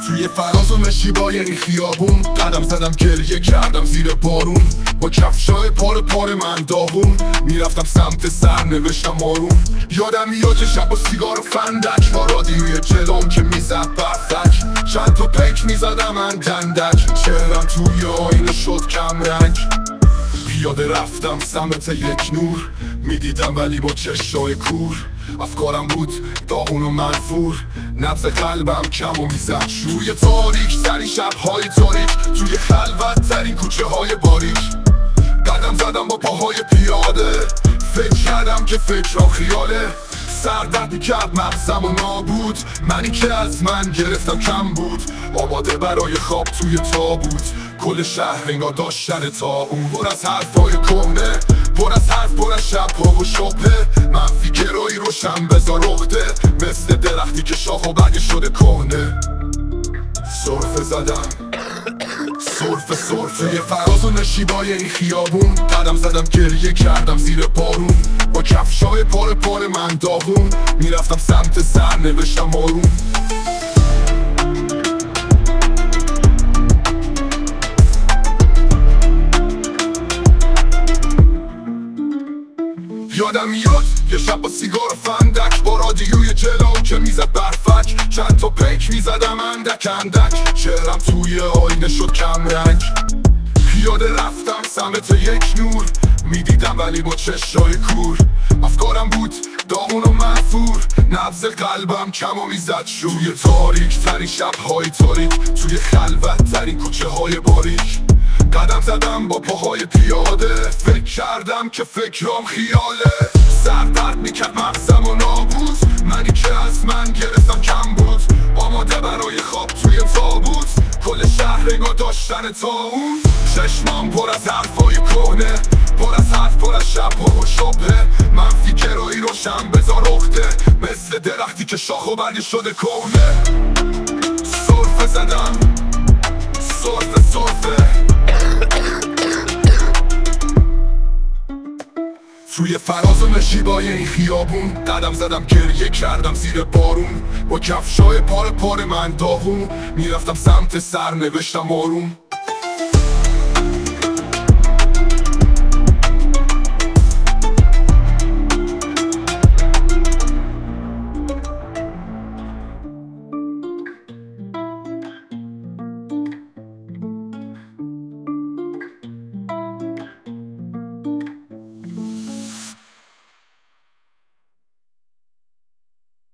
توی فراز و نشیبای این خیابون قدم زدم، گریه کردم زیر بارون. با کفشای پاره من داغون میرفتم سمت سرنوشتم آروم. یادم میاد شب و سیگار و فندک با رادیوی جلوم که میزد برفک. چند تا پیک میزدم من دندک، چهرم توی آینه شد کم رنگ. پیاده رفتم سمت یک نور، میدیدم ولی با چشای کور. افکارم بود داغون و منفور، نبض قلبم کم و میزد. روی تاریک ترین شبهای تاریک، توی خلوت ترین کوچه های باریک قدم زدم با پاهای پیاده. فکر کردم که فکرام خیاله، سردرد میکرد مغزم و نابود. منی که از من گرفتم کم بود، آماده برای خواب توی تابوت. کل شهر انگار داشتن طاعون، پر از حرفای کهنه، پر از حرف، پر از شب‌ها و شبه. منفی گرایی روشن بذار عقده، مثل درختی که شاخ و برگ شده کهنه. سرفه زدم سرفه توی فراز و نشیبای این خیابون قدم زدم، گریه کردم زیر بارون. با کفشای پاره من داغون میرفتم سمت سرنوشتم آروم. یادم میاد یه شب با سیگار و فندک، با رادیوی جلو که میزد برفک. چند تا پیک میزدم اندک، چهرم توی آینه شد کم رنگ. پیاده رفتم سمت یک نور، میدیدم ولی با چشای کور. افکارم بود داغون و منفور، نبض قلبم کم و میزد. توی تاریک ترین شبهای تاریک، توی خلوت ترین کوچه های باریک قدم زدم با پاهای پیاده. فکر کردم که فکرام خیاله، سردرد میکرد مغزم و نابود. منی که از من گرفتم کم بود، آماده برای خواب توی تابوت. کل شهر انگار داشتن طاعون، چشمام پر از حرفای کهنه، پر از حرف، پر از شب‌ها و شبه. منفی گرایی روشن بذار عقده، مثل درختی که شاخ و برگ شده کهنه. سرفه زدم سرفه توی فراز و نشیبای این خیابون قدم زدم، گریه کردم زیر بارون. با کفشای پاره من داغون میرفتم سمت سرنوشتم آروم.